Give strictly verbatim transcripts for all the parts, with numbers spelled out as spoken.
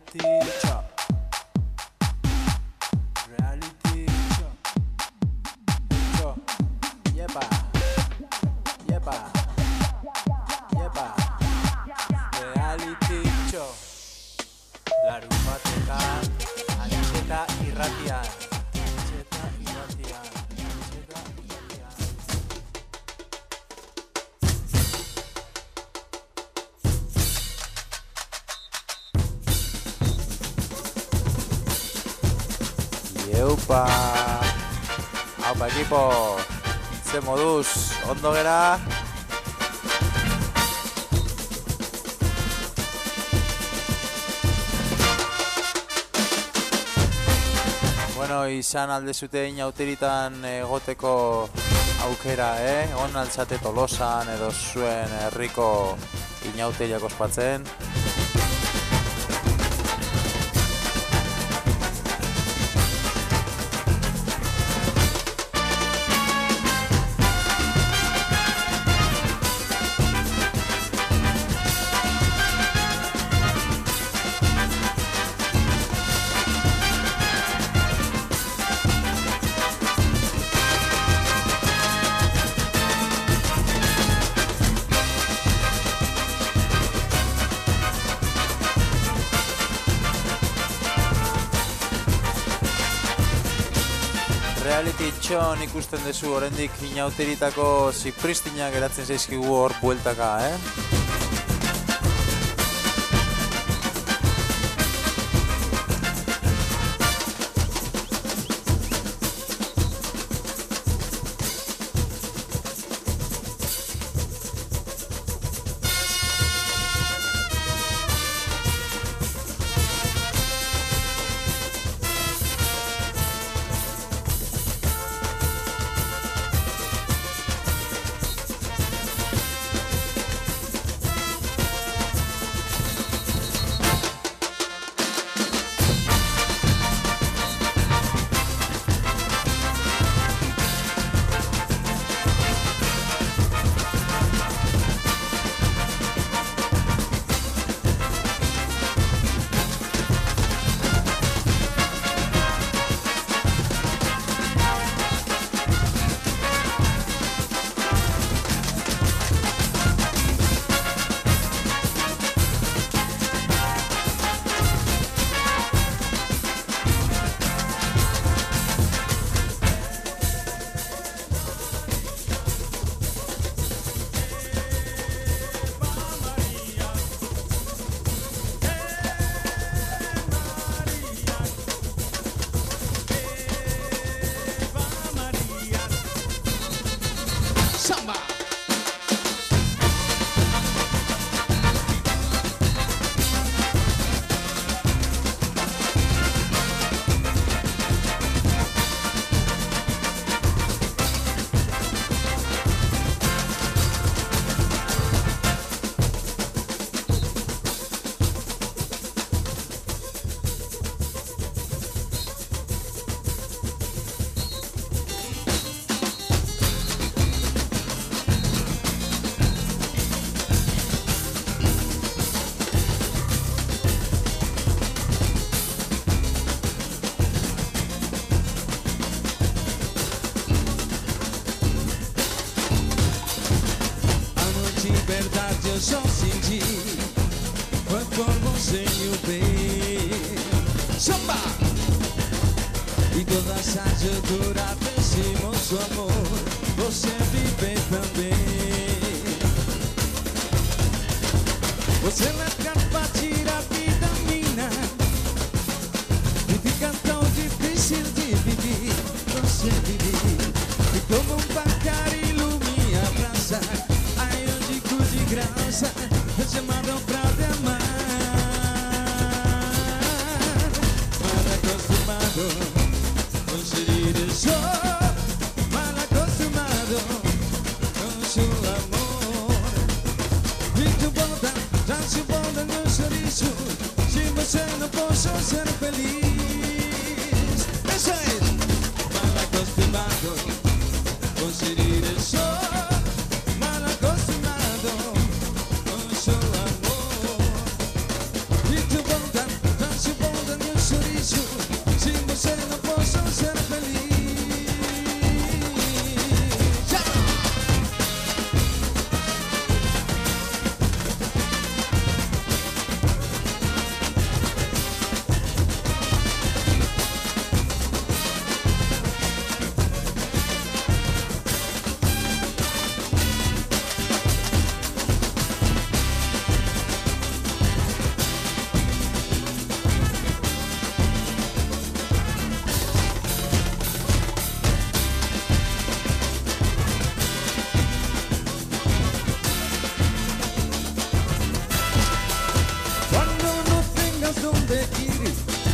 Reality show. Reality show. Show. Yepa. Yepa. Yepa. Reality show. Larunbatetan, Antxeta irratian. Antxeta irratian. Antxeta irratian. Eupa, haupa ekipo, ze moduz, ondo gera? Bueno, izan alde zute inauteritan egoteko aukera, eh? On altzate Tolosan edo zuen herriko inauteriak ospatzen. Reality txon ikusten dezu, oraindik inauteritako zipristinak geratzen zaizkigu hor bueltaka, eh?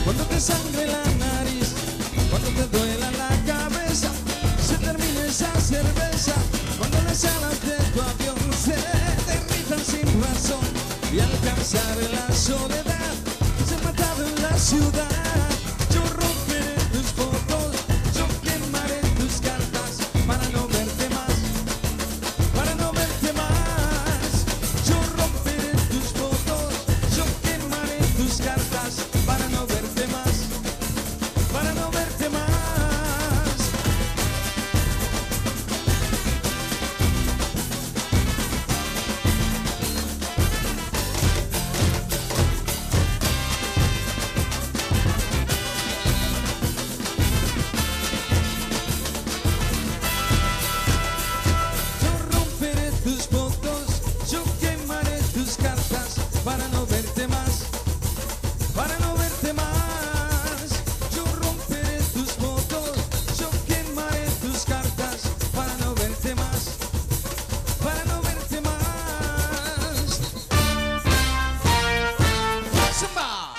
cuando te sangre la nariz, cuando te duela la cabeza, se termine esa cerveza, cuando las alas de tu avión se derritan sin razón y alcanzar la soledad, se ha matado en la ciudad. Yo romperé tus fotos, yo quemaré tus cartas para no verte más, para no verte más. Yo romperé tus fotos, yo quemaré tus cartas para no verte más, para no verte más. Para no verte más, para no verte más. Yo romperé tus fotos, yo quemaré tus cartas para no verte más, para no verte más. ¡Zumba!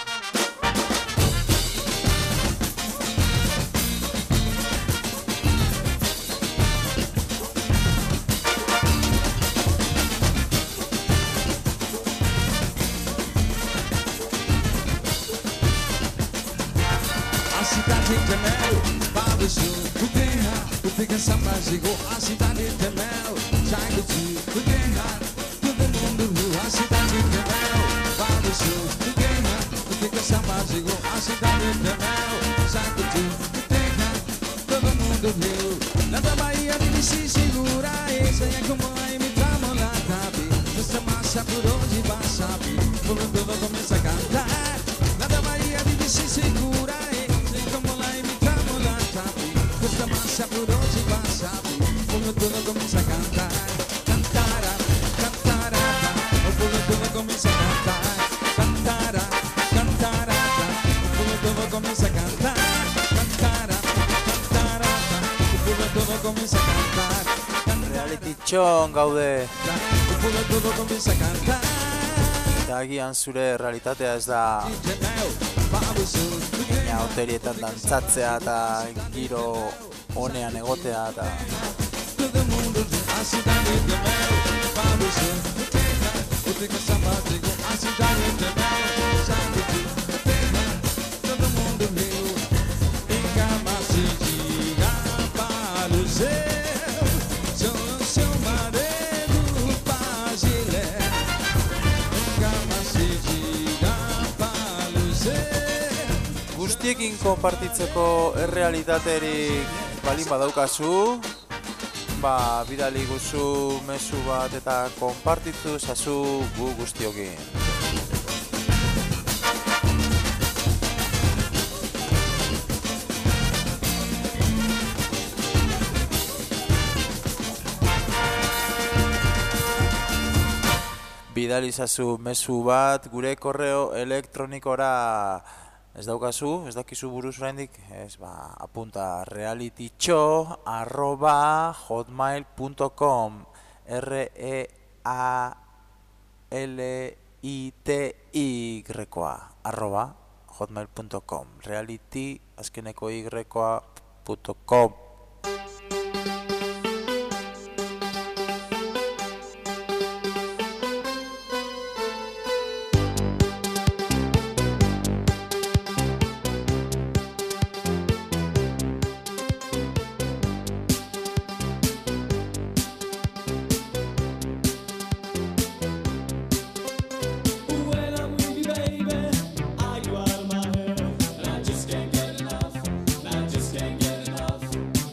A cidade de mel, para o sul do terra, tu fica samba chegou. A cidade de mel, já que tu terra, todo mundo viu. A cidade de mel, para o sul do terra, tu fica samba chegou. A cidade de mel, já que tu terra, todo mundo viu. Na da Bahia de se segura, essa é como a imitamos lá, sabe? Essa massa por onde passa, por onde eu começo a cantar. Na da Bahia de se segura, questa massa por onde passa, come tudo comincia a cantar, cantara, cantara, o come tudo comincia a cantar, cantara, cantara, o come tudo comincia a cantar, cantara, cantara, o come tudo comincia a cantar. Reality txon gaude. O come tudo comincia a cantar. Eta agian zure realitatea ez da baina hotelietan dantzatzea eta giro honean egotea eta todo mundo a cidade de mel, para o sul do terra, o fica samba chegou. A cidade de mel, já que tu terra, todo mundo viu. Em cama se diga para o céu, sou o seu marido pagilé. Em cama se diga para o céu. Guztiekin konpartitzeko errealitaterik balin badaukazu, ba, bidali guzu mezu bat eta konpartitu zazu gu guztiokin. Bidali zazu mezu bat gure korreo elektronikora. Ez daukazu, ez dakizu buruz oraindik, ez ba, apunta realitytxo arroba hotmail punto com R E A L I T Y-koa arroba hotmail punto com reality azkeneko y-koa punto com. Are you out of my head? And I just can't get enough. And I just can't get enough.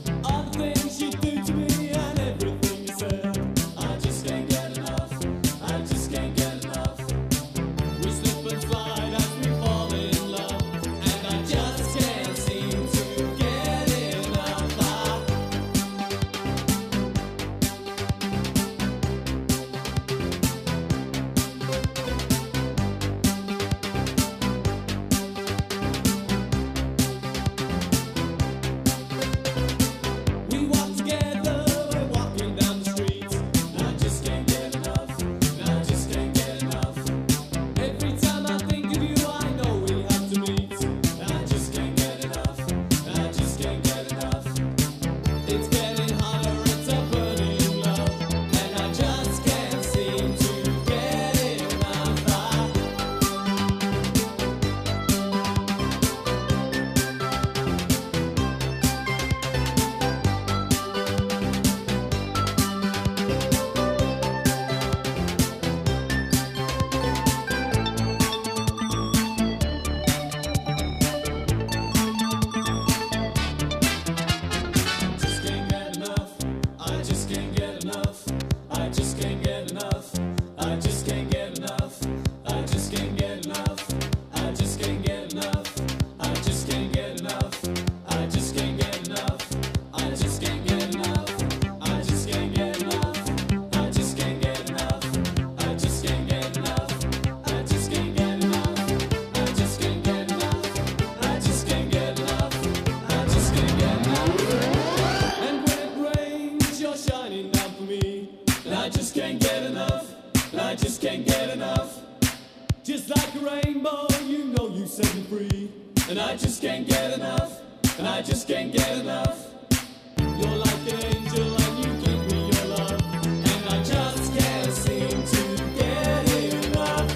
set me free. And I just can't get enough, and I just can't get enough. You're like an angel and you give me your love, and I just can't seem to get enough.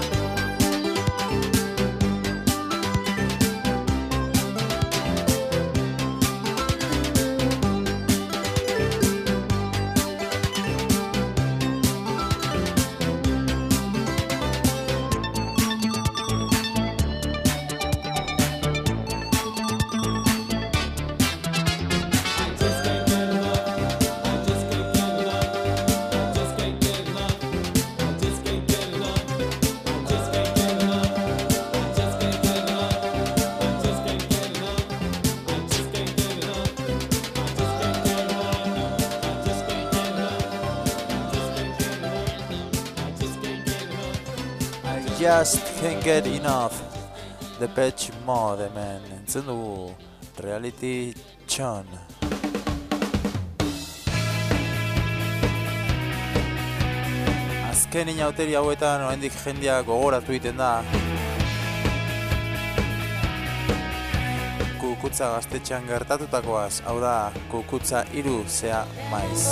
Just can't get enough. Depeche Mode, hemen entzun dugu Reality Txon. Azken inauteri hauetan oraindik jendea gogoratu egiten da Kukutza gaztetxean gertatutakoaz, hau da Kukutza hiru zea maiz.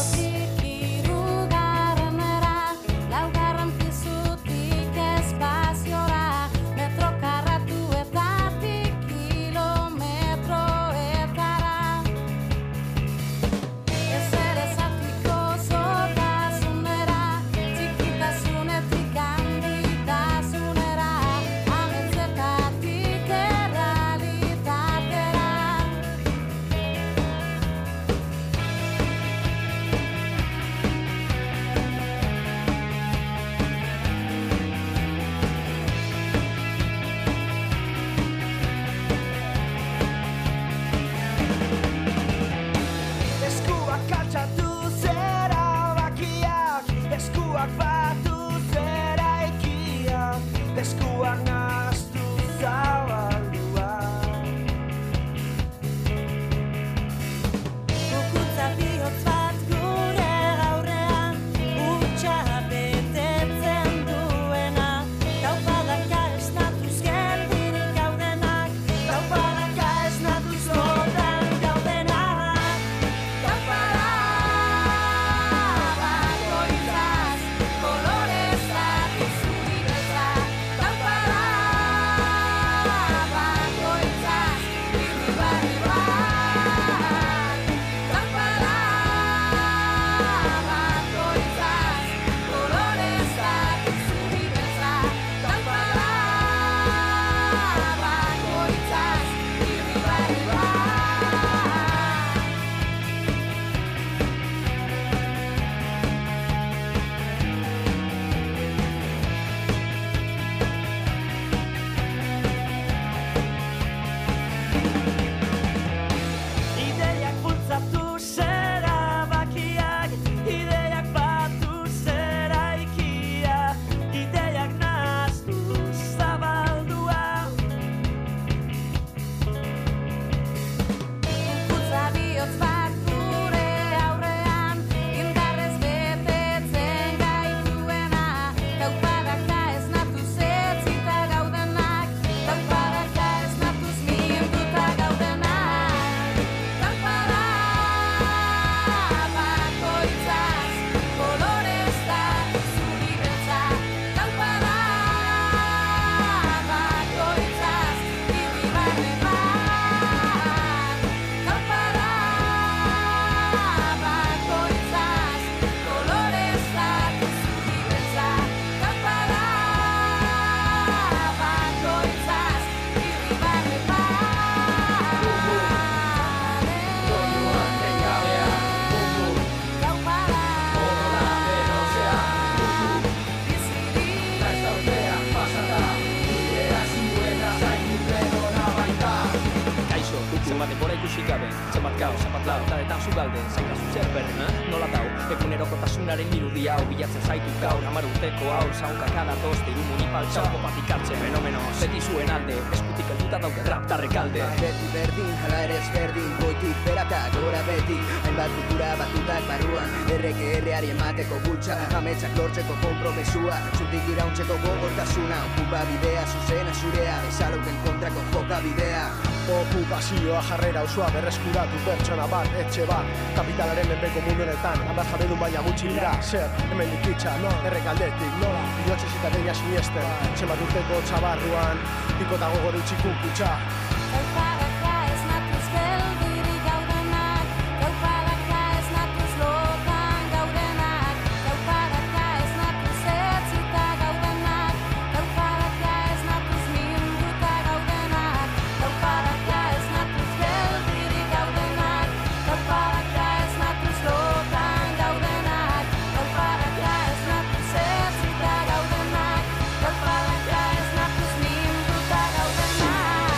hau, zapatlao, taretan zugalde, zaitazu zer berri, nola dau, egunerokotasunaren irudia hau bilatzen zaitu gaur, hamar urteko hau, zaunkak adatoz, diru munipaltza, kopatik hartze fenomeno, beti zuen alde, eskutik helduta dauke raptarrek alde. Beti berdin, hala ere ezberdin, goitik berata, gora beti, hainbat kultura batutak barruan, erreke erreari emateko bultza, ametsak lortzeko konpromesua, zutik irauntzeko gogortasuna, okupa bidea, zuzena zurea, bezalauken kontrako joka bidea. Okupazioa jarrera osoa berreskuratu pertsona bat, etxe bat, kapitalaren menpeko mundu honetan, hamar jabedun baina gutxi dira, zer, hemen likitza, errekaldetik, nola, bihotxez eta deia siniesten, zenbat urteko txabarruan, pikota gogor utxikun kutsa. Gaupalaka ez natuz geldirik gaudenak, gaupalaka ez natuz lotan gaudenak, gaupalaka ez natuz etzita gaudenak, gaupalaka ez natuz minduta gaudenak, gaupalaka ez natuz geldirik gaudenak, gaupalaka ez natuz lotan gaudenak, gaupalaka ez natuz etzita gaudenak, gaupalaka ez natuz minduta gaudenak.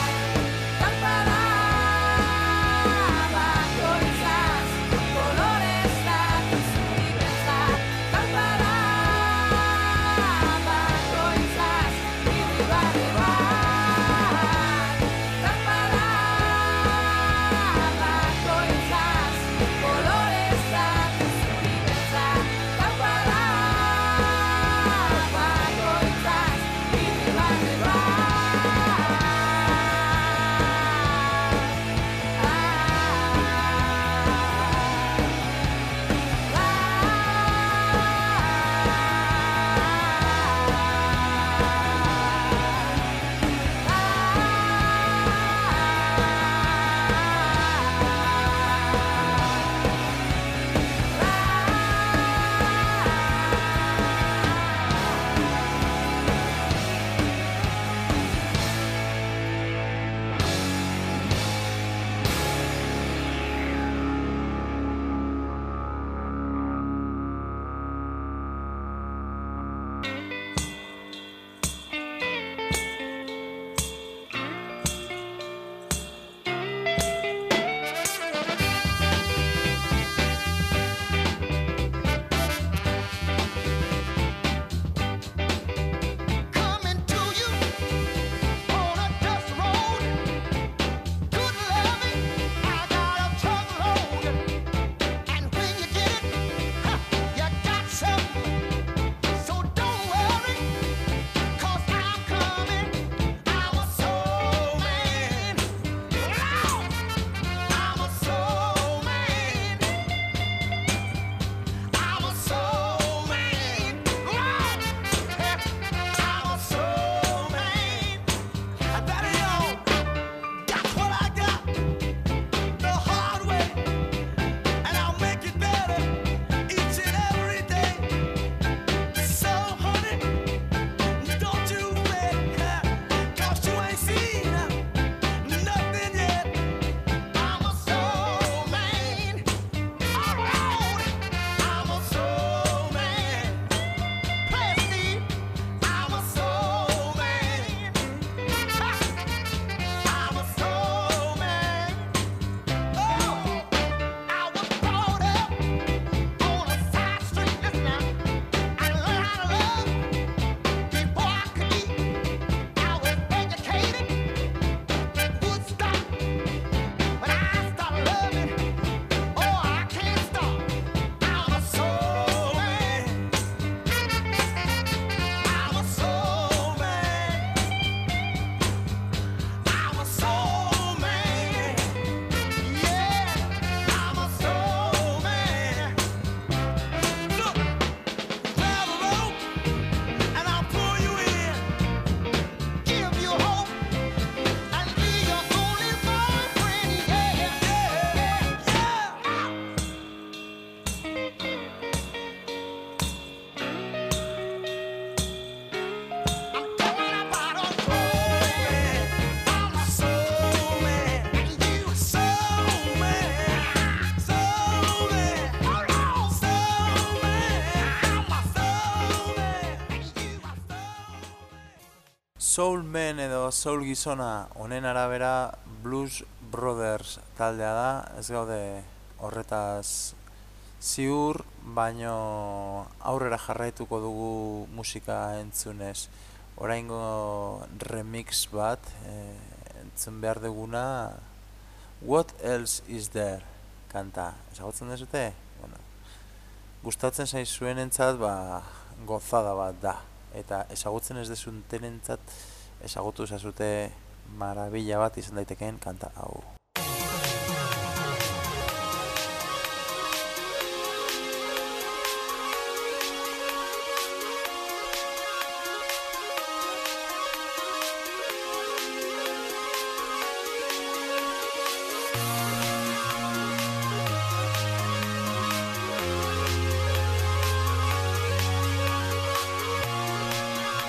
Soul Man edo Soul Gizona honen arabera blues Brothers taldea da, ez gaude horretaz ziur, baino aurrera jarraituko dugu musika entzunez. Oraingo remix bat eh, entzun behar duguna What Else Is There kanta. Ezagutzen dezute? Bueno, gustatzen zaizuen entzat, ba, gozada bat da. Eta ezagutzen ez dezunten entzat, ezagutu zazute marabila bat izan daitekeen kanta hau.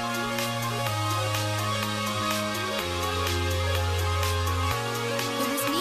It was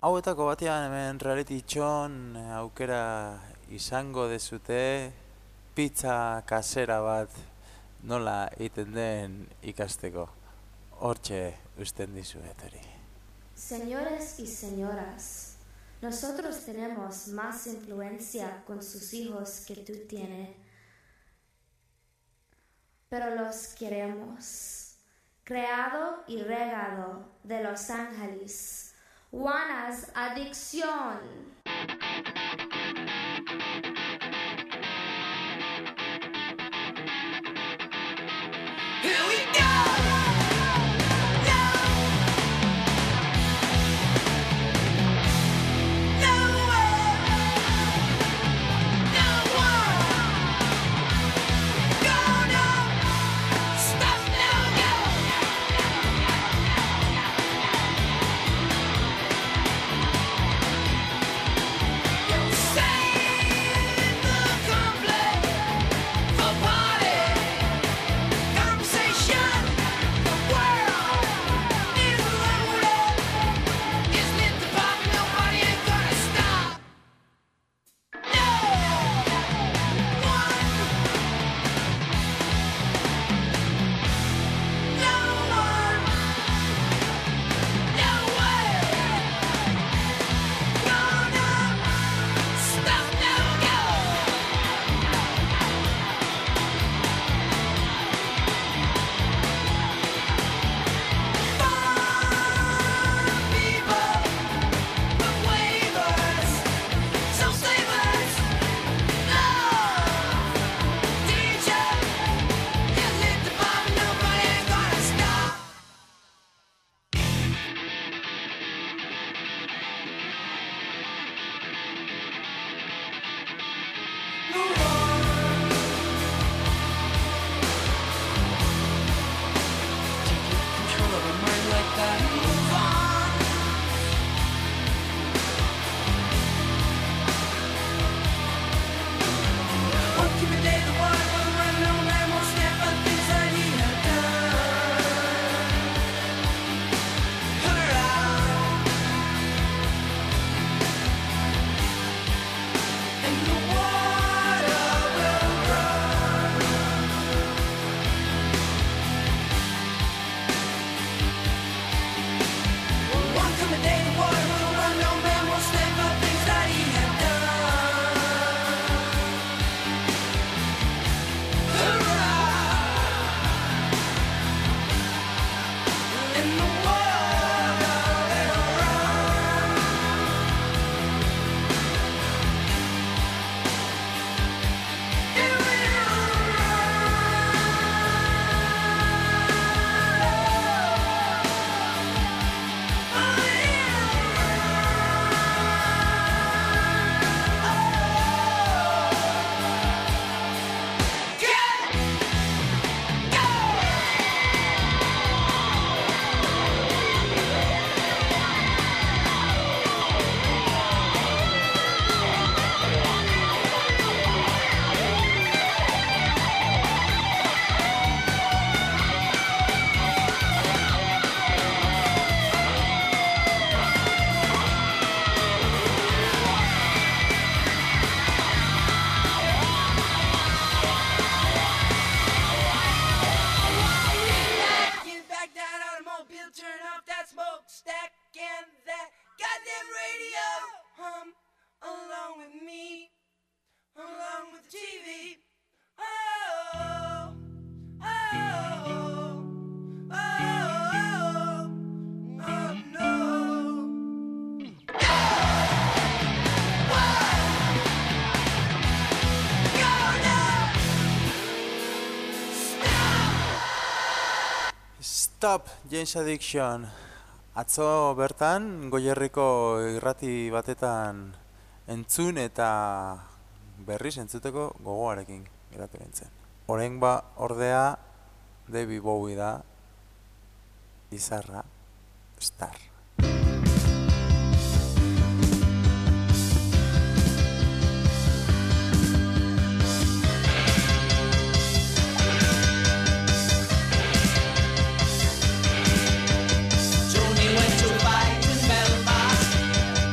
Hauetako batean hemen reality txon aukera izango dezute pizza kasera bat nola egiten den ikasteko. Hortxe usten dizuet hori. Señores y señoras, nosotros tenemos más influencia con sus hijos que tú tienes, pero los queremos. Creado y regado de Los Ángeles, Juana's Adicción. Here we go! Stop, James Addiction. Atzo bertan, Goierriko irrati batetan entzun eta berriz entzuteko gogoarekin geratu nintzen. Orain ba, ordea, David Bowie da, izarra, star. Johnny went to fight in Belfast.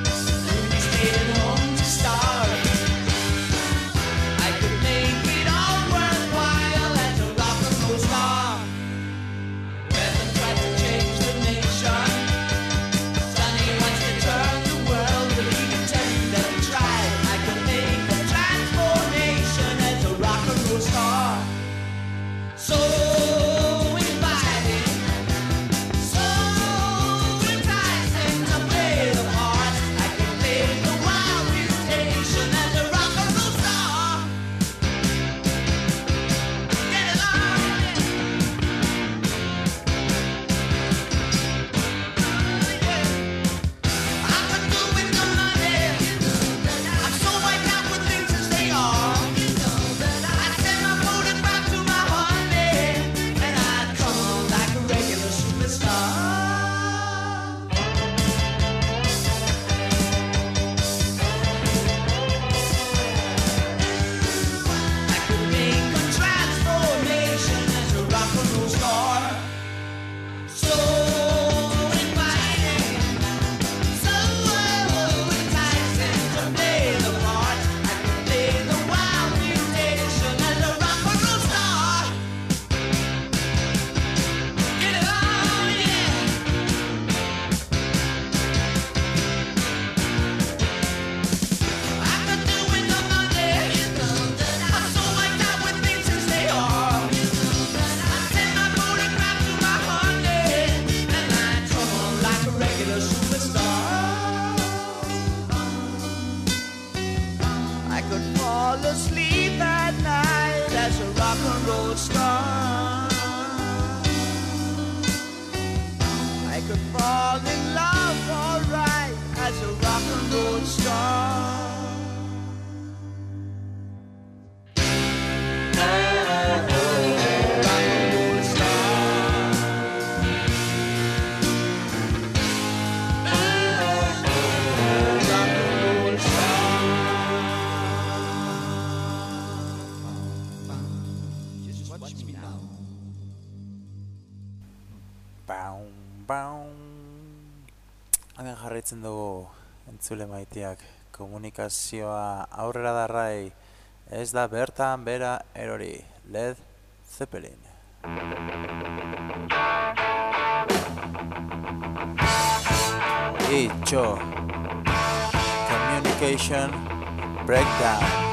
Baum. Hemen jarraitzen dugu entzule maiteak. Komunikazioa aurrera darrai. Ez da bertan bera erori. Led Zeppelin. Itxo. Communication breakdown.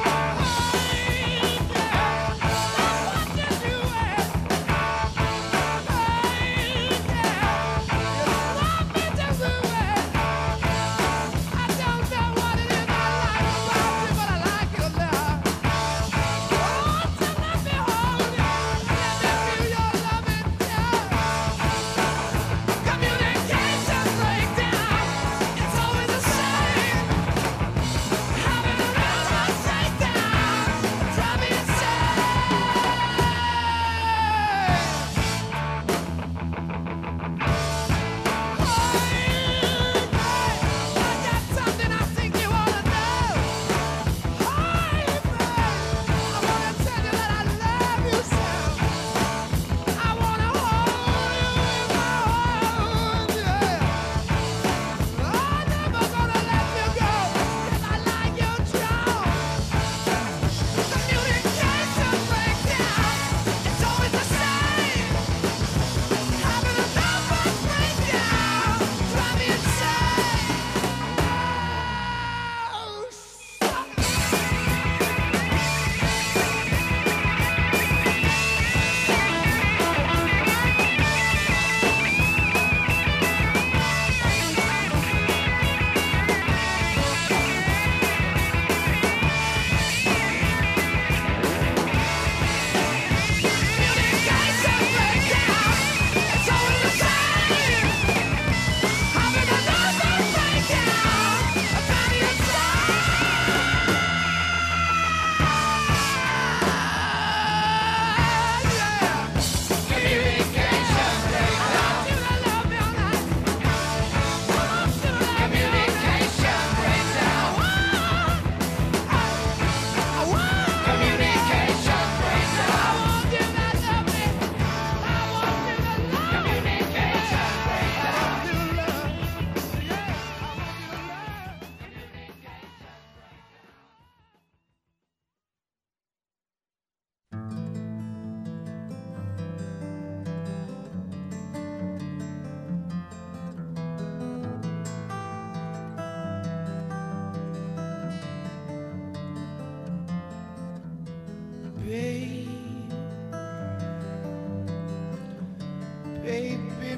Baby,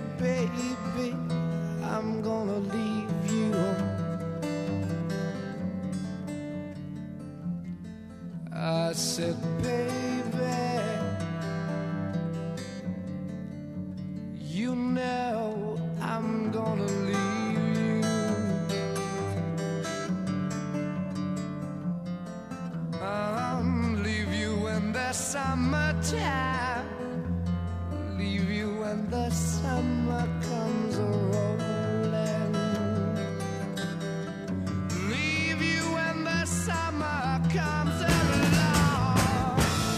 baby, I'm gonna leave you. I said, baby, you know I'm gonna leave you. I'll leave you in the summertime. Leave you when the summer comes a-rolling. Leave you when the summer comes along.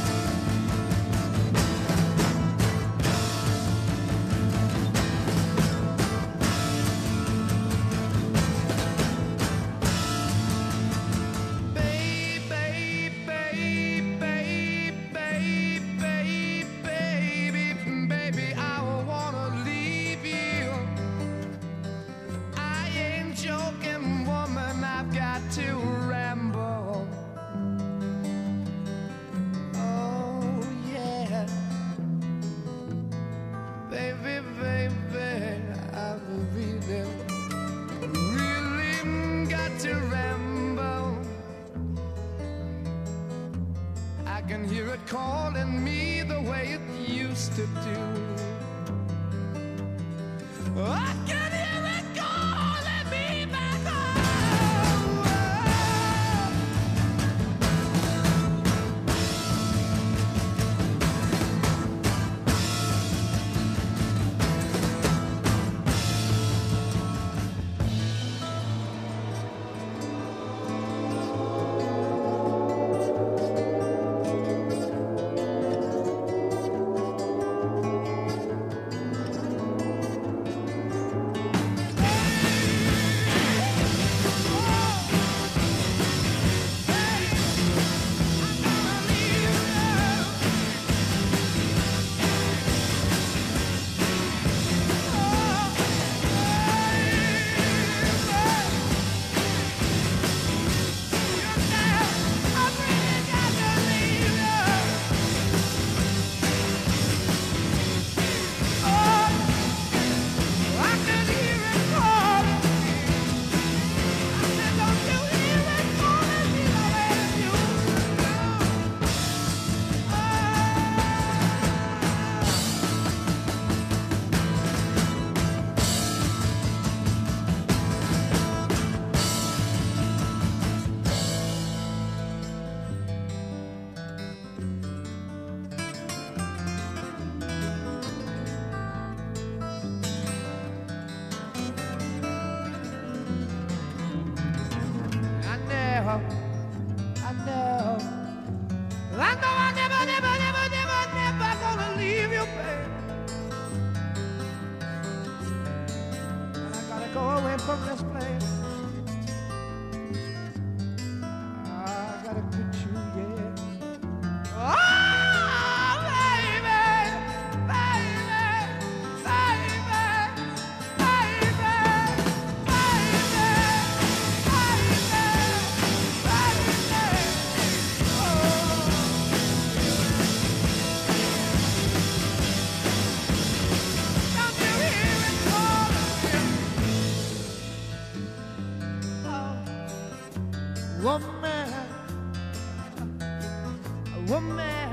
Baby, baby, baby, baby, baby, baby, I wanna leave you. I ain't joking, woman, I've got to ramble. Oh, yeah. Baby, baby, I've really, really got to ramble. I can hear it calling me the way it used to do. I can hear it calling me back home. know, I know. I know I never, never, never, never, never gonna leave you, babe. And I gotta go away from this place. I gotta quit you, yeah. Oh, baby, baby, baby, baby, baby, baby, baby, oh. Don't you hear it calling? Oh, woman, woman,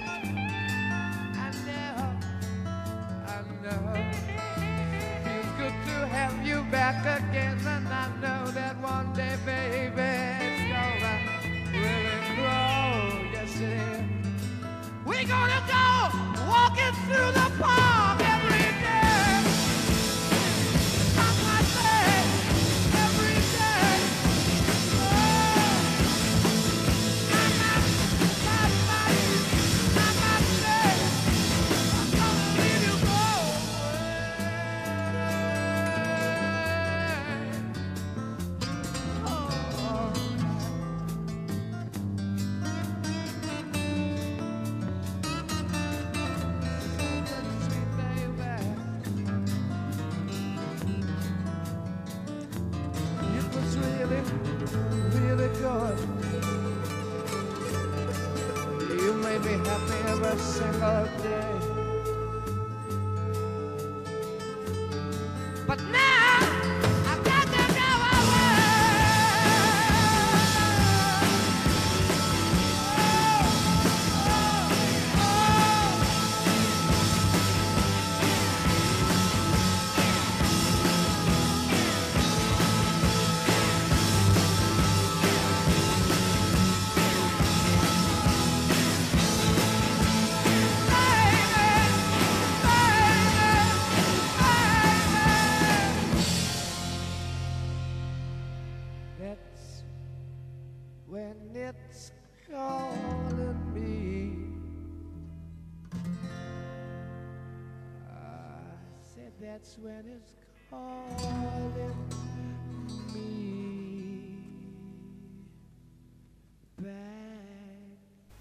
I know, I know. Feels good to have you back again, and I know that one day, baby, it's gonna really grow. Yes, it is. We're gonna go walking through the park every day. I might say every day. Oh, I might, I might, I might say I'm gonna leave you go away. Oh, sweet baby. It was really, really good. You made me happy every single day. But now I've got to go away. Oh, oh, that's when it's calling me. I said that's when it's calling me back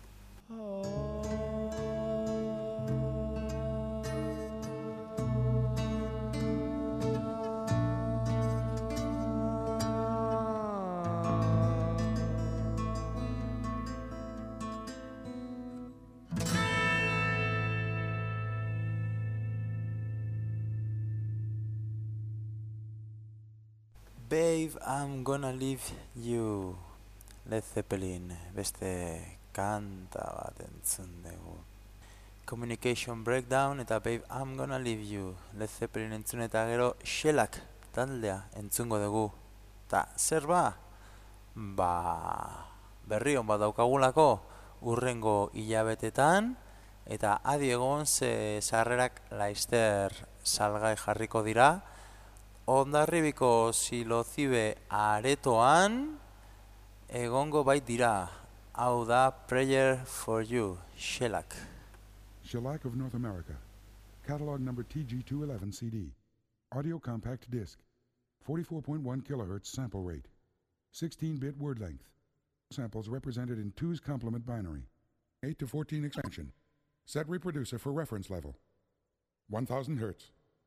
Babe, I'm gonna leave you. Led Zeppelin, beste kanta bat entzun dugu. Communication Breakdown eta Babe, I'm gonna leave you. Led Zeppelin entzun eta gero Shellac taldea entzungo dugu. Ta zer ba? Ba, berri on bat daukagulako urrengo hilabetetan eta adi egon ze sarrerak laister salgai jarriko dira. Hondarribiko Silozibe aretoan egongo bait dira. Hau da Prayer for You, Shellac. Shellac of North America. Catalog number T G two eleven C D. Audio compact disc. forty-four point one kilohertz sample rate. sixteen bit word length. Samples represented in two's complement binary. eight to fourteen expansion. Set reproducer for reference level. one thousand hertz.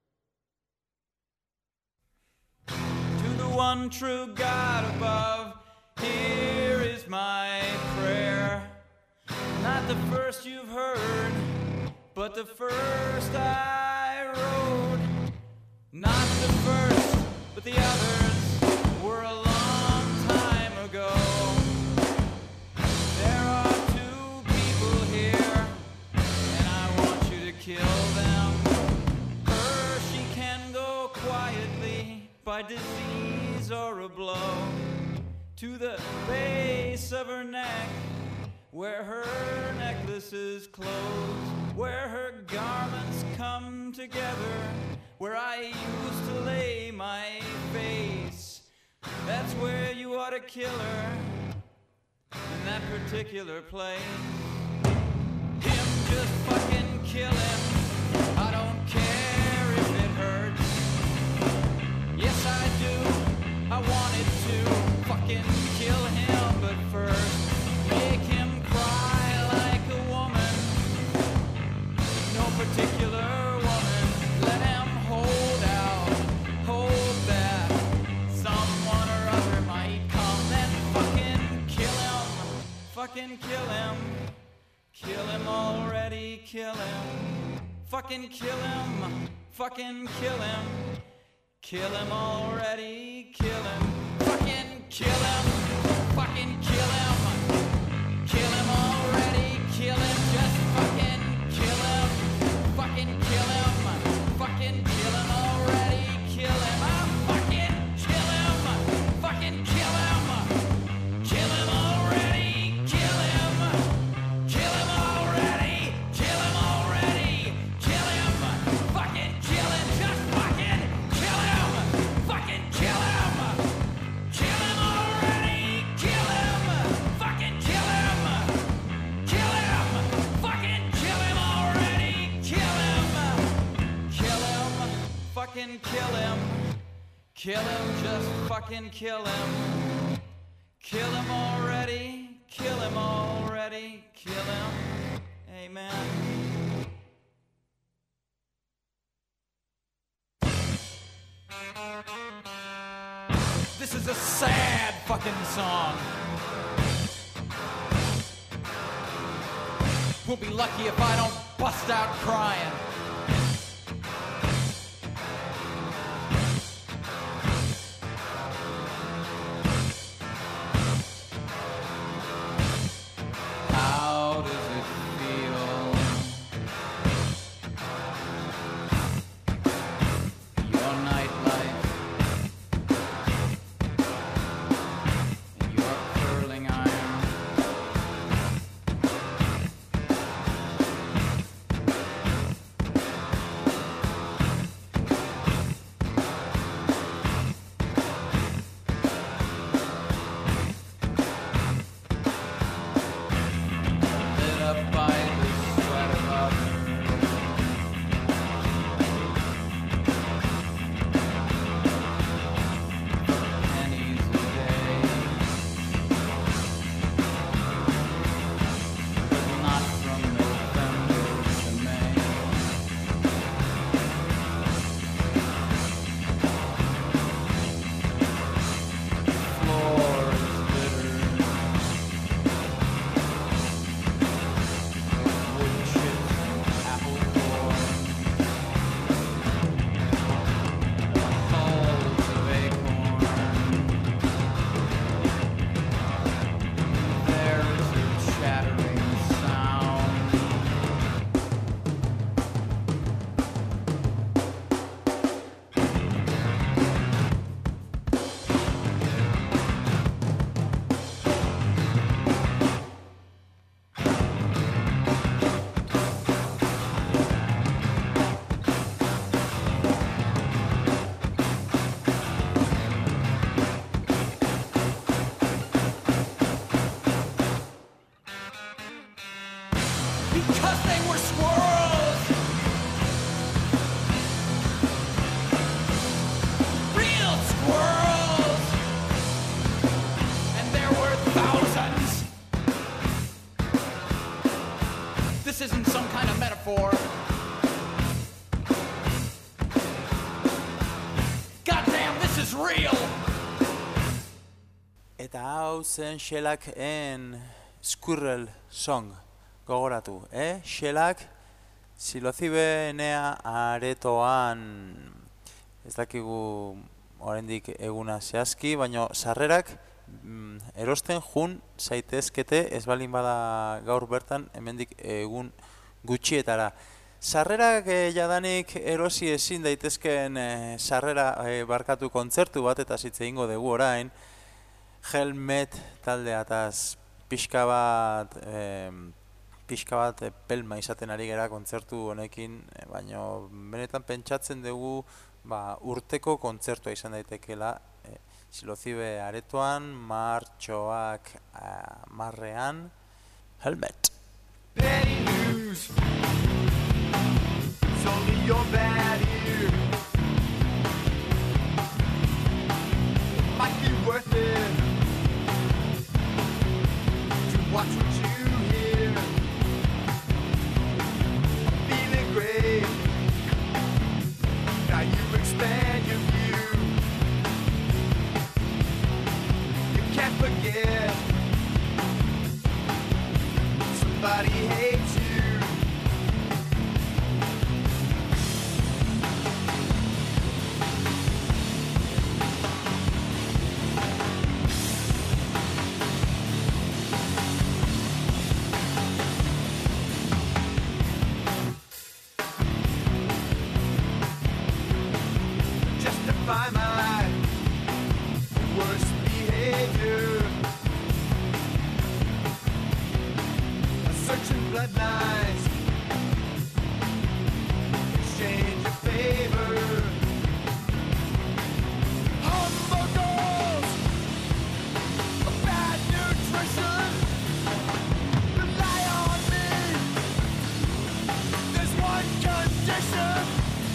To the one true God above, here is my prayer. Not the first you've heard, but the first I wrote. Not the first, but the others were a long time ago. There are two people here, and I want you to kill them. Her, she can go quietly by disease or a blow to the base of her neck, where her necklaces close, where her garments come together, where I used to lay my face. That's where you ought to kill her. that particular place. Him, just fucking kill him. I don't care if it hurts. Yes, I do. I wanted to fucking kill him, but first make him cry like a woman. No particular woman. Let him hold out, hold that someone or other might come. Then fucking kill him, fucking kill him. Kill him already, kill him. Fucking kill him, fucking kill him. Kill him already, kill him. Fucking kill him, fucking kill him. Kill him already, kill him. Just fucking kill him. Fucking kill him. Fucking kill him already, kill him. Ah, fucking kill him. Fucking kill him. Kill him already, kill him. Kill him already, kill him already. Kill him. Fucking kill him. Just fucking kill him. Fucking kill him. Kill him already, kill him. Fucking kill him. Kill him. Fucking kill him already, kill him. Kill him. Fucking kill him. Kill him, just fucking kill him. Kill him already, kill him already, kill him. Amen. This is a sad fucking song. We'll be lucky if I don't bust out crying. How does it feel? Your nightlife and your curling iron. Lit up by the sweat of others. Pennies a day, but not from November to May. Floor is littered. Wood chips, apple core, hulls of acorn. There is a chattering sound. Because they were squirrels. Real squirrels. And there were thousands. This isn't some kind of metaphor. Goddamn, this is real. Eta hau zen Shellac-en Squirrel Song, gogoratu, eh? Shellac, Silozibe Nea aretoan, ez dakigu oraindik eguna zehazki, baina sarrerak mm, erosten jun zaitezkete ez balin bada gaur bertan hemendik egun gutxietara. Sarrerak eh, jadanik erosi ezin daitezkeen eh, sarrera eh, barkatu kontzertu bat eta hitz egingo dugu orain. Helmet taldeataz pixka bat eh, pixka bat eh, pelma izaten ari gera kontzertu honekin, eh, baina benetan pentsatzen dugu ba, urteko kontzertua izan daitekeela eh, Txilozibe aretoan, martxoak uh, marrean, Helmet. Petty news, it's only your bad ear. Might be worth it to watch what you hear. Feeling great, now you expand your view. You can't forget somebody hates you. Justify my worst behavior. Searching bloodlines, exchange a favor. Humble goals, a bad nutrition. Rely on me. There's one condition.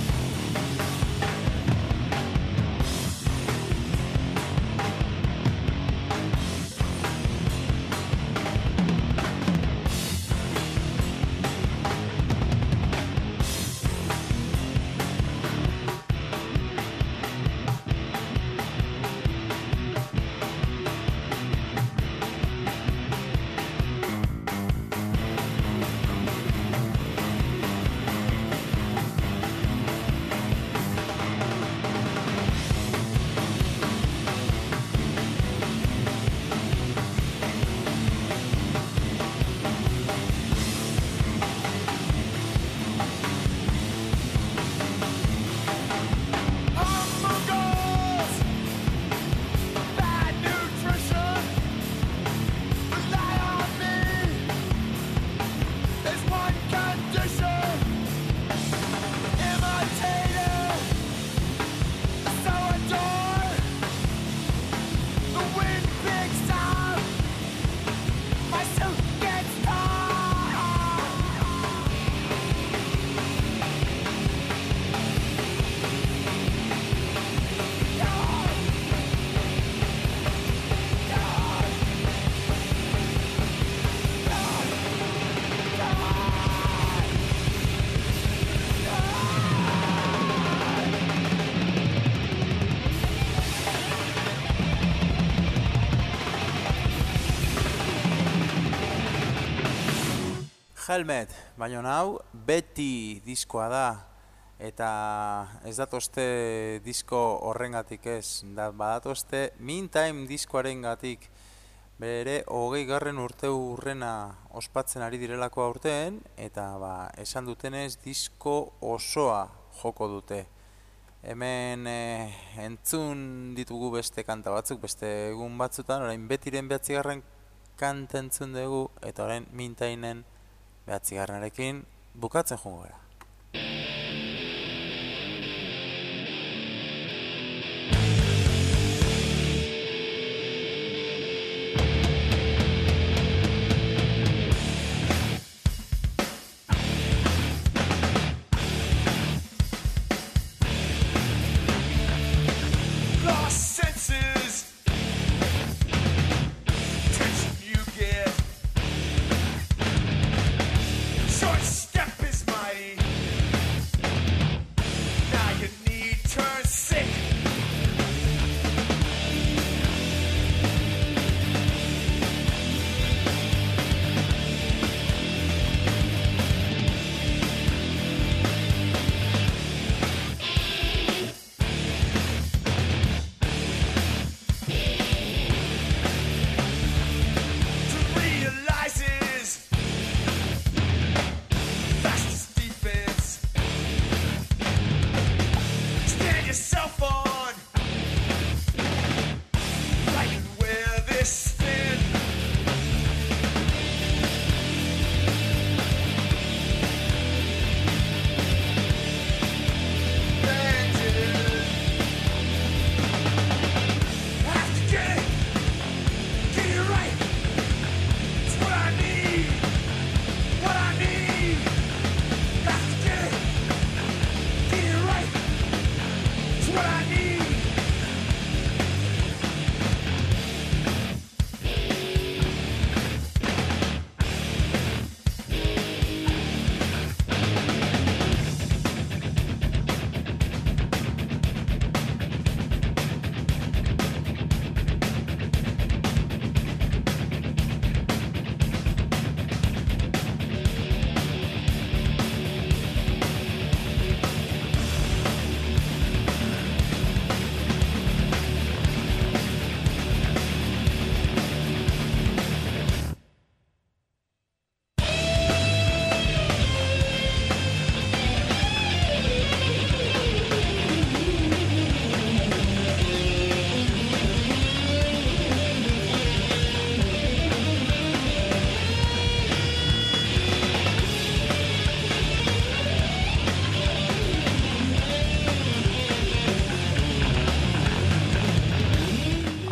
Helmet, baina hau beti diskoa da, eta ez datozte disko horrengatik ez, da badatozte Meantime diskoaren gatik, bere hogei garren urte urrena ospatzen ari direlako aurten, eta ba, esan dutenez disko osoa joko dute. Hemen eh, entzun ditugu beste kanta batzuk, beste egun batzutan, orain betiren behatzigarren kanta entzun dugu, eta orain Meantimeen behatzigarrenarekin bukatzen jungo gara. Lost senses, tension you get. Short step is mighty.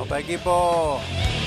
Opa equipo!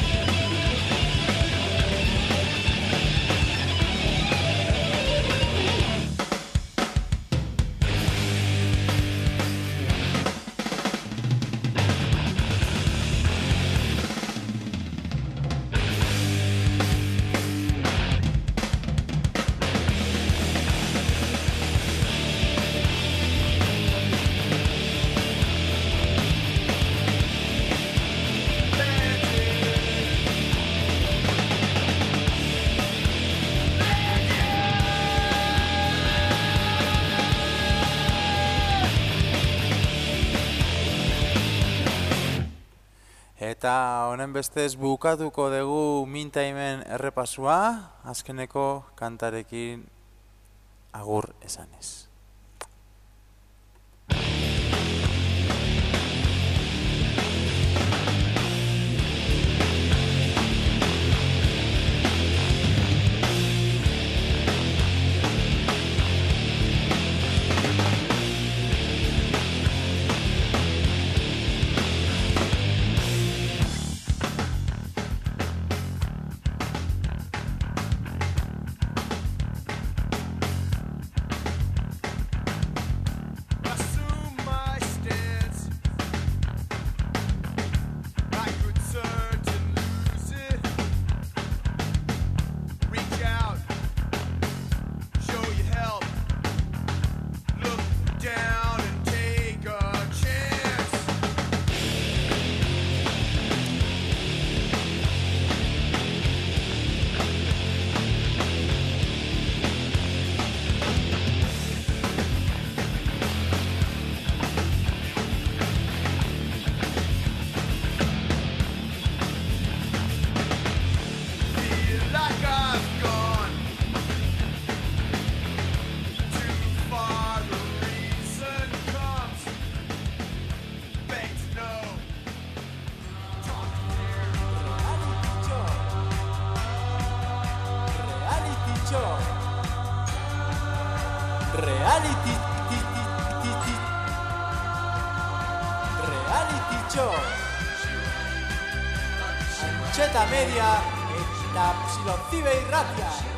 Eta honen bestez bukatuko dugu Meantime-en errepasua, azkeneko kantarekin agur esanez. Reality Reality Show Antxeta Media eta Psilocibe Irratia.